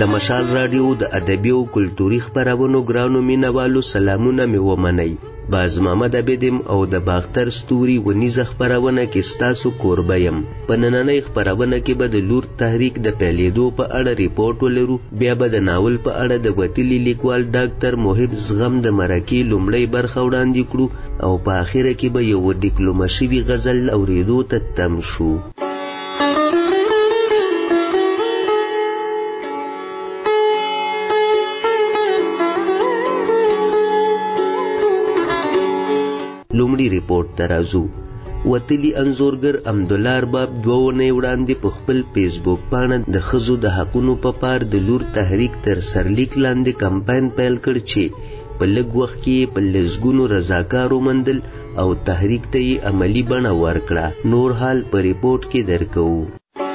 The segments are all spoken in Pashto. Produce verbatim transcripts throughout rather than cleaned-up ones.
د مشال رادیو د ادبي او کلتوري خبرونو ګرانو مینوالو سلامونه مې ومنئ. باز محمد عبدم او د باختر ستوري ونیزه خبرونه کې ستاسو کوربه یم. په نننۍ خبرونه کې به د لور تحریک د پیلېدو په اړه ریپورټ ولرو، بیا به د ناول په اړه د وتلي لیکوال ډاکټر محب زغم د مرکې لومړۍ برخه وړاندې کړو او په آخره کې به یو ډیکلومه شوي غزل اورېدو ته تم شو. لومړی ریپورټ ته راځو. وتلي انځورګر عبدالله ارباب دوه اونۍ وړاندې په خپل فیسبوک پاڼه د ښځو د حقونو په پار د لور تحریک تر سرلیک لاندې کمپاین پیل کړ چې په لږ وخت کې په لسګونو رضاکار وموندل او تحریک ته یې عملي بڼه ورکړه. نور حال په ریپورټ کې درکوو.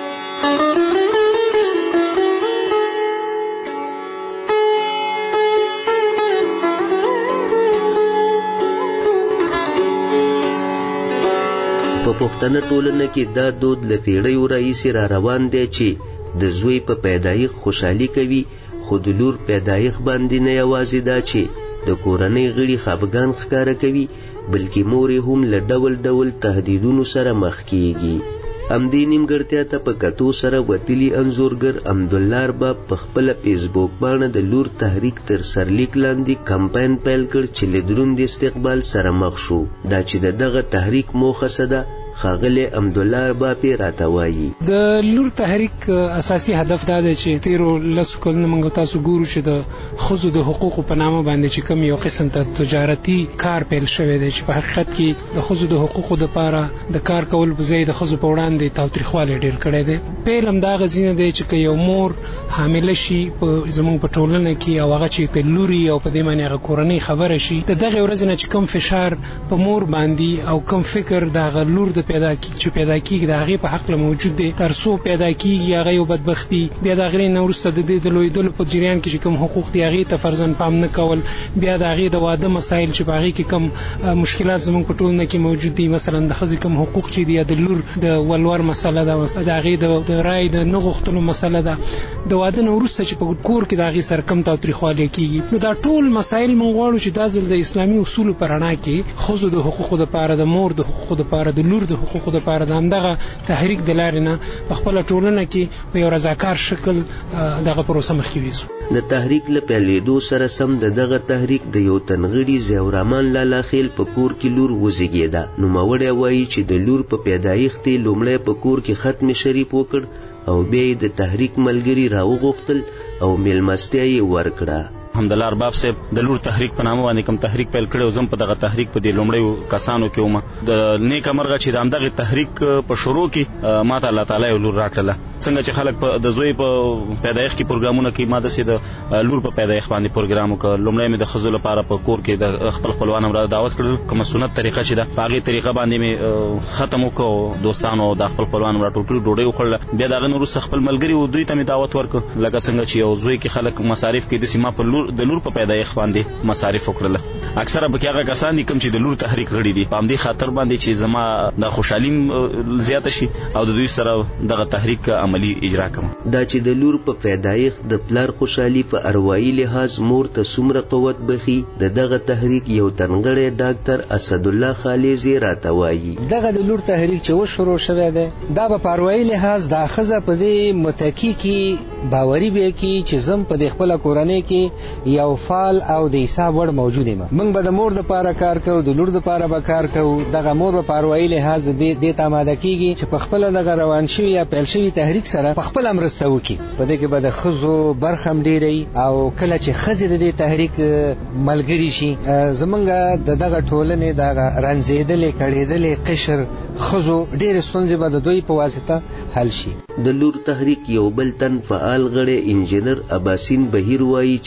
په پښتنه ټولنه کې دا دود له پیړیو راهیسې را روان دی چې د زوی په پیدایښت خوشحالي کوي، خو د لور پیدایښت باندې نه یوازې دا چې د کورنۍ غړي خفګان ښکاره کوي، بلکې مور یې هم له ډول ډول تهدیدونو سره مخ کیږي. همدې نیمګړتیا ته په کتو سره وتلي انځورګر عبدالله ارباب په خپله فیسبوک پاڼه د لور تحریک تر سرلیک لاندې کمپاین پیل کړ چې له دروند استقبال سره مخ شو. دا چې د دغه تحریک موخه څه ده، ښاغلی عبدالله ارباب یې راته وایي. د لور تحریک اساسي هدف دا دی چې تیرو لسو کلونو موږ تاسو ګورو چې د ښځو د حقوقو په نامه باندې چې کوم یو قسم ته تجارتي کار پیل شوی دی چې په حقیقت کې د ښځو د حقوقو دپاره د کار کول په ځای د ښځو په وړاندې تاوتریخوالی ډېر کړی دی. پیل همدغه ځینه دی چې که یو مور حامله شي په زموږ په ټولنه کې او هغه چې ته لوري او په دې باندې هغه کورنۍ خبره شي، د دغې ورځې نه چې کوم فشار په مور باندې او کوم فکر د هغه لور د پیدا کی چې پیدا کیږي د هغې په حق له موجود دی، تر څو پیدا کیږي هغه یو بدبختي، بیا د هغې نه وروسته د دې د لویدلو په جریان کې چې کوم حقوق دي هغې ته فرضاً پام نه کول، بیا د هغې د واده مسایل چې په هغې کې کوم مشکلات زموږ په ټولنه کې موجود دي، مثلا د ښځې کوم حقوق چې دي یا د لور د ولور مسله ده، د هغې د رایې د نه غوښتلو مسله ده، د واده نه وروسته چې په کور کې د هغې سره کم تاوتریخوالی کیږي. نو دا ټول مسایل موږ غواړو چې دا ځل د اسلامي اصولو په رڼا کې ښځو د حقوقو دپاره، د مور د حقوقو دپاره، د لور د حقوقو دپاره د همدغه تحریک د لارې نه په خپله ټولنه کې په یو رضاکار شکل دغه پروسه مخکې ویسو. د تحریک له پیلېدو سره سم د دغه تحریک د یو تنغړي ضیاءالرحمن لالا خیل په کور کې لور وزېږېده. نوموړی وایي چې د لور په پیدایښت یې لومړی په کور کې ختم شریف وکړ او بیا یې د تحریک ملګري راوغوښتل او میلمستیا یې ورکړه. عبدالله ارباب صاحب د لور تحریک په نامه باندې کوم تحریک پیل کړی او زم په دغه تحریک په دې لومړیو کسانو کې وم. د نیکه مرغه چې د همدغې تحریک په شروع کې ما ته الله تعالی یو لور راکړله. څنګه چې خلک په د زوی په پیدایښت کې پروګرامونه کوي، ما داسې د لور په پیدایښت باندې پروګرام وکړ. لومړی مې د ښځو لپاره په کور کې د خپل خپلوان هم را دعوت کړل، کومه سنت طریقه چې ده په هغې طریقه باندې مې ختم وکړ. دوستانو د خپل خپلوان هم راټول کړي، ډوډۍ وخوړله. بیا د هغه نه وروسته خپل ملګري و دوی ته مې دعوت ورکړ، لکه څنګه چې یو زوی کې خلک مصارف کوي داسې ما په لور د لور په پیدایښت باندې مصارف وکړله. اکثره پکې هغه کسان دي کوم چې د لور تحریک غړي دي، په همدې خاطر باندې چې زما د خوشحالي زیاته شي او د دوی سره دغه تحریک عملی اجرا کوم. دا چې د لور په پیدایښت د پلار خوشحالي په اروایي لحاظ مور ته څومره قوت بخي، د دغه تحریک یو تنغړی ډاکټر اسدالله خالص یې راته وایي. دغه د لور تحریک چې وشروع شوی دی، دا به په اروایي لحاظ دا ښځه په دې متکي کې باوري بیا کې چې زم په دې خپله کورنۍ کې یو فعال او د حساب وړ موجود یم. موږ به د مور دپاره کار کوو، د لور دپاره به کار کوو. دغه مور به په اروایي لحاظ دې ته آماده کېږي چې په خپله دغه روان شوي یا پیل شوي تحریک سره په خپله مرسته وکړي. په دې کې به د ښځو برخه هم ډېره او کله چې ښځې د دې تحریک ملګري شي، زموږ د دغه ټولنې دغه رنځېدلې کړېدلې قشر ښځو ډېرې ستونزې به د دوی په واسطه حل شي. د لور تحریک یو بل تن فعال غړی انجینر عباسین بهیر وایي چې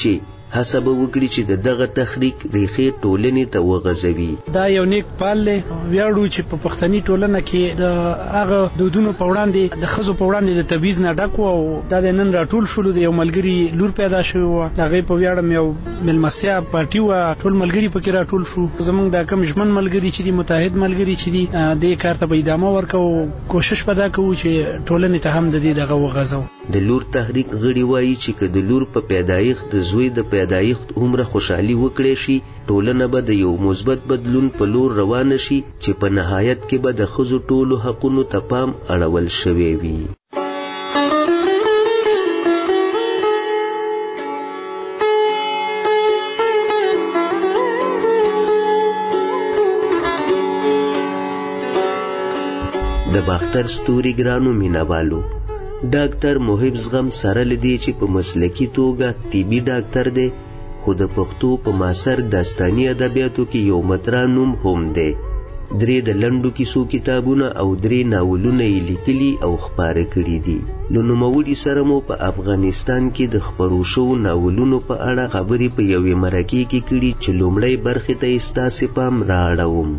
هڅه به وکړي چې د دغه تحریک ریښې ټولنې ته وغځوي. دا یو نیک پال دی. ویاړو چې په پښتني ټولنه کې د هغه دودونو په وړاندې د ښځو په وړاندې د تبعیض نه ډک و او دا د نن راټول شولو. د یو ملګري لور پیدا شوی و، د هغې په ویاړم یو مېلمستیا پارټي وه، ټول ملګري پکې راټول شو. زمونږ دا کوم ژمن ملګري چې دي، متحد ملګري چې دي، دې کار ته به ادامه ورکوو. کوشش به دا کوو چې ټولنې ته هم د دې دغه وغځو. د لور تحریک غړي وایي چې که د لور په پیدایښت د زوی د پیدایښت عمره خوشحالي وکړي شي، ټولنه به د یو مثبت بدلون په لور روانه شي چې په نهایت کې به د ښځو ټولو حقونو ته پام اړول شوی وي. د باختر ستوري ګرانو مینوالو، ډاکټر محب زغم سره لدی چې په مسلکی توګه طبي ډاکټر دی، خو د پښتو په معاصر داستاني ادبیاتو کې یو مطرح نوم هم دی. درې د لنډو کیسو کتابونه او درې ناولونه یې لیکلي او خپاره کړي دي. له نوموړي سره مو په افغانستان کې د خپرو شوو ناولونو په اړه خبرې په یوې مرکې کې کړي چې لومړی برخې ته یې ستاسې پام رااړوم.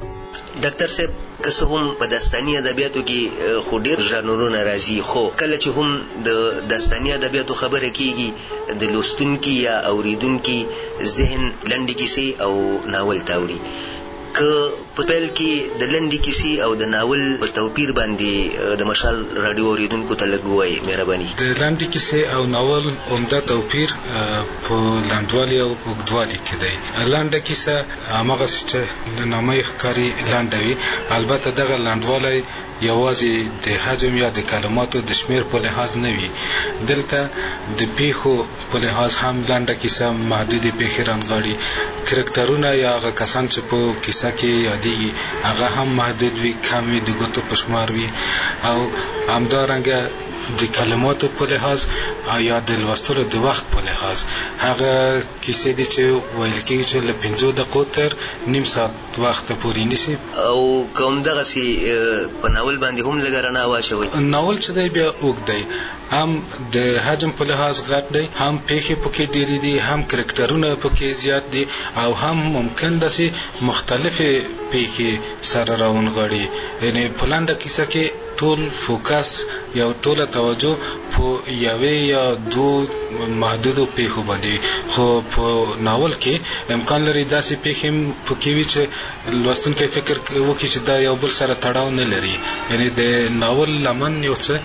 ډاکټر صاحب، که څه هم په داستاني ادبیاتو کې خو ډېر ژانرونه راځي، خو کله چې هم د داستاني ادبیاتو خبره کېږي، د لوستونکي یا اوریدونکي ذهن لنډې کیسې او ناول ته اوړي. که په پیل کې د لنډې کیسې او د ناول په توپیر باندې د مشال راډیو اوریدونکو ته لږ ووایي مهرباني. د لنډې کیسې او ناول عمده توپیر په لنډوالي او اوږدوالي کې دی. لنډه کیسه هماغسې چې د نامه یې ښکاري لنډه وي، البته دغه لنډوالی یوازې د حجم یا د کلماتو د شمیر په لحاظ نه وي، دلته د پیښو په لحاظ هم لنډه کیسه محدودې پیښې رانغاړي. کرکټرونه یا هغه کسان چې په کیسه کې یادېږي هغه هم محدود وي، کم وي، د ګوتو په شمار وي. او همدارنګه د کلماتو په لحاظ یا د لوستلو د وخت په لحاظ هغه کیسې دي چې ویل کېږي چې له پنځو دقیقو تر نیم ساعت وخت پورې نیسي. او که همدغسې په ناول باندې هم لږه رڼا واچوئ. ناول چې دی بیا اوږد دی، هم د حجم په لحاظ غټ دی، هم پیښې پکې ډېرې دي، هم کرکټرونه پکې زیات دي، او هم ممکن داسې مختلفې پیښې سره راونغاړي. یعنې په لنډه کیسه کې ټول فوکس یا ټوله توجه په یوې یا دو محدودو پیښو باندې، خو په ناول کې امکان لري داسې پیښې پکې وي چې لوستونکی فکر وکړي چې دا یو بل سره تړاو نه لري. یعنې د ناول لمن یو څه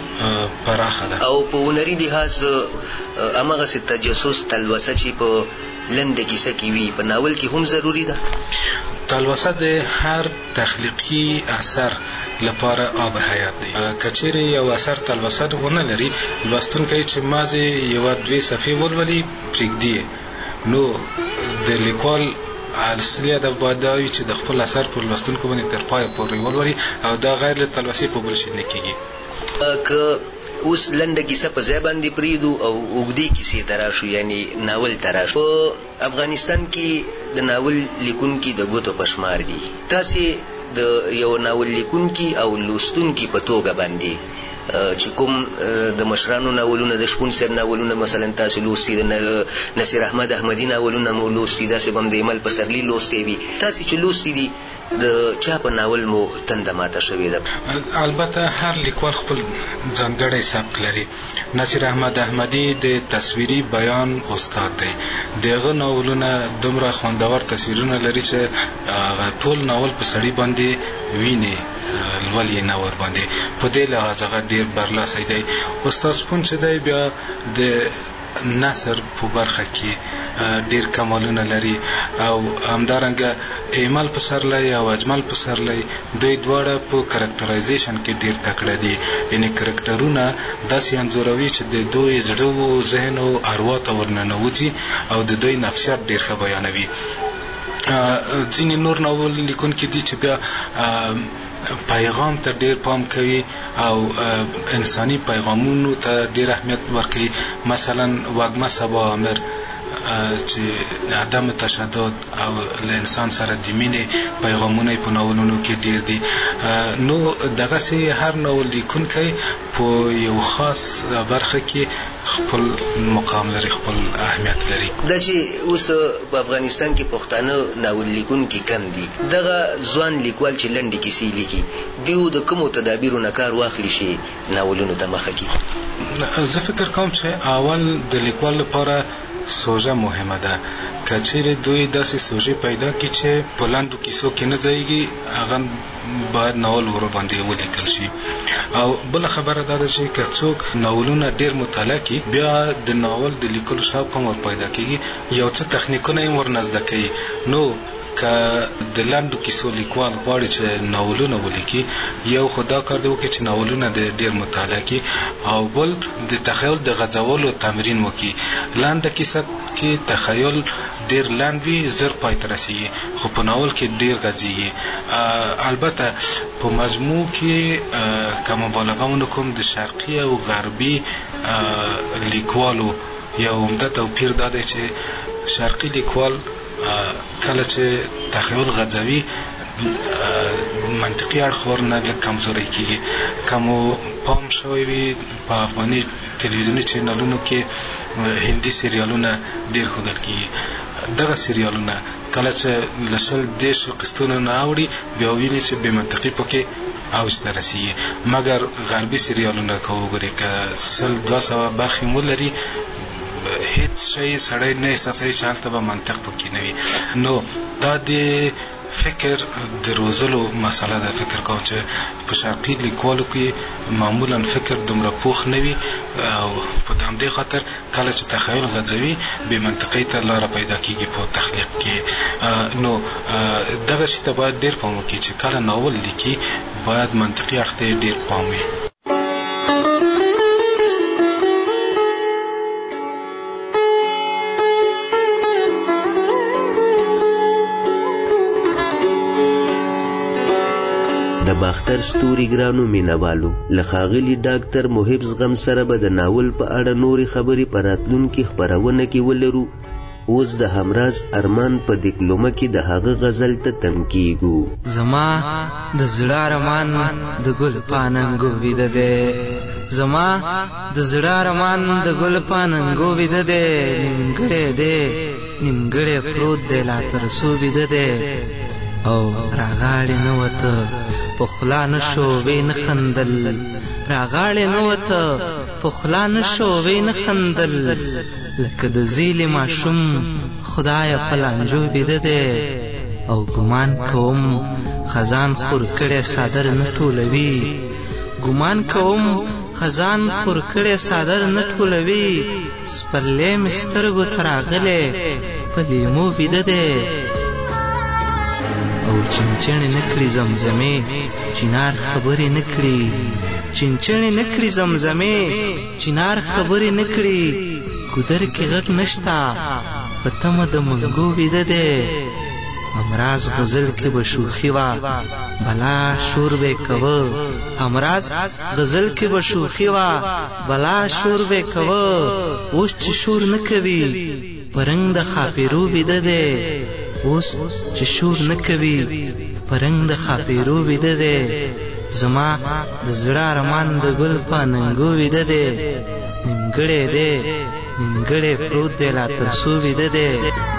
پراخه ده. او په هنري لحاظ هماغسې تجسس تلوسه چې په لنډه کیسه کې وي په ناول کې هم ضروري ده. تلوسه د هر تخلیقي اثر لپاره آب حیات دی. کچېرې یو اثر تلوسه ونه لري، لوستونکی چې مازې یوه دوې صفحې ولولي پرېږدي، نو د لیکوال اصلي هدف باید دا وي چې د خپل اثر پر لوستونکو باندې تر پایه پورې ولولي، او دا غیر له تلوسې په بل شي نه کېږي. که اوس لنډه کیسه په ځای باندې پرېږدو او اوږدې کیسې ته راشو، یعنې ناول ته راشو. په افغانستان کې د ناول لیکونکي د ګوتو په شمار دي. تاسې د یو ناول لیکونکي او لوستونکي په توګه باندې چې کوم د مشرانو ناولونه، د شپون صاحب ناولونه مثلا تاسو لوستي، د نصیر احمد احمدي ناولونه مو لوستي، داسې به هم د ایمل پسرلي لوستي وي. تاسې چې لوستي دي د چا په ناول مو تنده ماته شوې ده؟ البته هر لیکوال خپل ځانګړی سبک لري. نصیر احمد احمدي د تصویري بیان استاد دی. دغه ناولونه دومره خوندور تصویرونه لري چې ټول ناول په سړي باندې ویني لولي نه ور باندې. په دې لحاظ هغه ډېر برلاسی دی. استاد شپون چې دی بیا د نثر په برخه کې ډېر کمالونه لري، او همدارنګه ایمل پسرلی او اجمل پسرلی دوی دواړه په کرکټرایزیشن کې ډېر تکړه دي. یعنې کرکټرونه داسې انځوروي چې د دوی زړه و ذهن او اروا ته ورننوځي، او د دوی نفسیات ډېر ښه بیانوي. ځینې نور ناول لیکونکي دي چې بیا پیغام ته ډېر پام کوي او انساني پیغامونو ته ډېر اهمیت ورکوي. مثلا وږمه صبا عامر چې عدم تشدد او له انسان سره د مینې پیغامونه په ناولونو کې ډیر دي. نو دغه سي هر ناول لیکونکی په یو خاص برخه کې خپل مقام لري، خپل اهمیت لري. دا چې اوس په افغانستان کې پښتانه ناول لیکونکي کم دي، دغه ځوان لیکوال چې لنډې کیسې لیکي دیو د کومو تدابیرو نه کار واخلي شي ناولونو ته مخه کړي؟ زه فکر کوم چې اول د لیکوال لپاره سوژه مهمه ده. کچېرې دوی داسې سوژه پیدا کړي چې په لاندو کیسو کې نه ځایږي، هغه باید ناول ور باندې ولیکل شي. او بل خبره دا ده چې که څوک ناولونه ډیر مطالعه کوي بیا د ناول د لیکلو شوق هم ور پیدا کیږي، یو څه تخنیکونه یې ور نزده کوي. نو که د لاندو کیسو لیکوال غواړي چې ناولونه ولیکي، یو خدا کار دی وکړي چې ناولونه د ډیر مطالعه کوي، او بل د تخیل د غځولو تمرین وکړي. لانده کیسه کې تخیل ډیر لاند وي، زر پای ته رسیږي، خو په ناول کې ډیر غځيږي. البته په مجموع کې که مبالغه ونکوم د شرقي او غربي لیکوالو یو عمده توپیر دا دی چې شرقي لیکوال کله چې تخیل غځوي منطقي اړخ ورنه لږ کمزوری کیږي. کومو پام شوی وي په افغاني تلویزیوني چینلونو کې هندي سریالونه ډیر ښودل کیږي. دغه سریالونه کله چې لشل دیش قسطونه نه اوړي بیا ویني چې بې منطقي پکې اوج ته رسیږي. مګر غربي سریالونه که وګورئ که سل دوه سوه برخې ولري هیڅ شی سړی نه احساسوي چې هلته به منطق پکې نه وي. نو دا د فکر د روزلو مسله ده. فکر کوم چې په شرقي لیکوالو کې معمولا فکر دومره پوخ نه وي، او په همدې خاطر کله چې تخیل غځوي بې منطقۍ ته لاره پیدا کیږي په تخلیق کې. نو دغه شي ته باید ډیر پام وکړي چې کله ناول لیکي باید منطقي اړخ ته ډیر پام وي. د باختر ستوري ګرانو مینوالو، له ښاغلي ډاکټر محب زغم سره به د ناول په اړه نورې خبرې په راتلونکي خپرونه کې ولرو. اوس د همراز ارمان په دکلومه کې د هغه غزل ته تم کیږو. زما د زړه ارمان د ګل پاننګو ویده دی، زما د زړه ارمان د ګل پاننګو ویده دی، نیمګړی دی نیمګړی پروت دی لا تر څو ویده دی، او راغاړې نه وته په خوله نه شو وی نه خندل، راغاړې نه وته په خوله نه شو وی نه خندل، لکه د زیلې ماشوم خدایه په لانجو بیده دی، او ګمان کوم خزان خور کړی څادر نه ټولوي، ګمان کوم خزان خور کړی څادر نه ټولوي، سپرلی مې سترګو ته راغلی په لیمو بیده دی، او چنچنې نکړي زمزمې چنار خبرې نکړي، چنچنې نکړي زمزمې چنار خبرې نکړي، ګودر کې غږ نشتا په تمه د منګو ویده دی، همراز غزل کې به شوخي وه بلا شور به کوه، همراز غزل کې به شوخي وه بلا شور به کوه، اوس چې شور نه کوي په رنګ د خاپیرو ویده دی، اوس چې شور نه کوي په رنګ د خاپیرو ویده دی، زما د زړه ارمان د ګل پاننګو ویده دی، نیمګړی دی نیمګړی پروت دی لا تر څو ویده دی.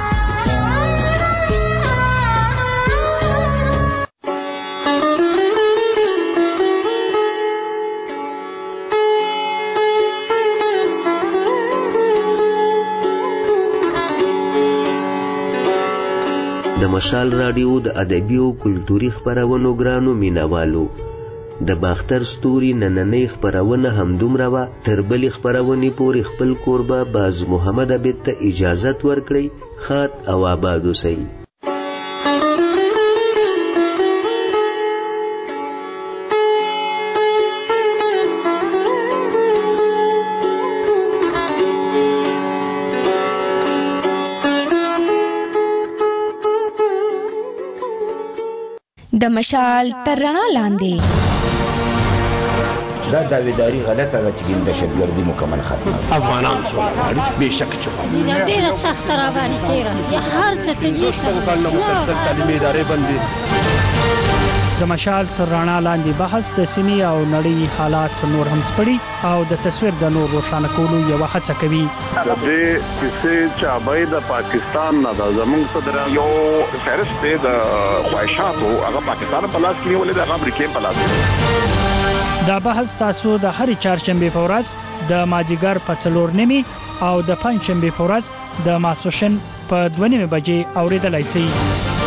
د مشال راډیو د ادبي او کلتوري خپرونو ګرانو مینوالو، د باختر ستوري نننۍ خپرونه همدومره وه. تر بلې خپرونې پورې خپل کوربه باز محمد عبید ته اجازت ورکړئ. ښاد او آباد اوسئ. د مشال تر رڼا لاندې دا داویداری غلطه ده چې دهشتګردي مکمل ختمه افغانان سوله غواړي بېشکه چې غواړي ډېره سخته راباندې تېره هر څه ته شپږ کلونه مسلسل تعلیمي ادارې بندي د مشال تر رڼا لاندې بحث د سیمې او نړۍ حالات نور هم سپړي او د تصویر د نور روښانه کولو یوه هڅه کوي. د دې کیسې چابۍ د پاکستان نه د زموږ صدر یو فهرست دی د خواهشاتو هغه پاکستان په لاس کې نیولې ده، هغه امریکا په لاس کې. دا بحث تاسو د هرې چهارشنبې په ورځ د مازدیګر په څلور نیمې او د پنجشنبې په ورځ د ماسپښین په دوه نیمې بجې اورېدلی شئ.